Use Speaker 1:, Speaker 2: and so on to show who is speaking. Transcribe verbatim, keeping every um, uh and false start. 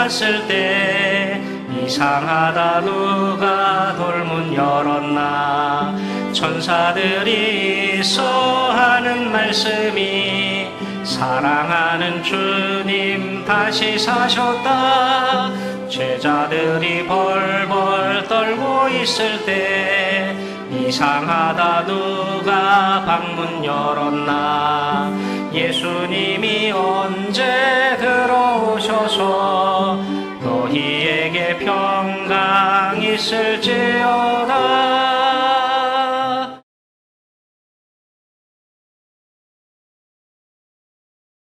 Speaker 1: 갔을 때 이상하다 누가 돌문 열었나. 천사들이 있어 하는 말씀이 사랑하는 주님 다시 사셨다. 제자들이 벌벌 떨고 있을 때 이상하다 누가 방문 열었나. 예수님이 언제 들어오셔서 너희에게 평강 있을지어다.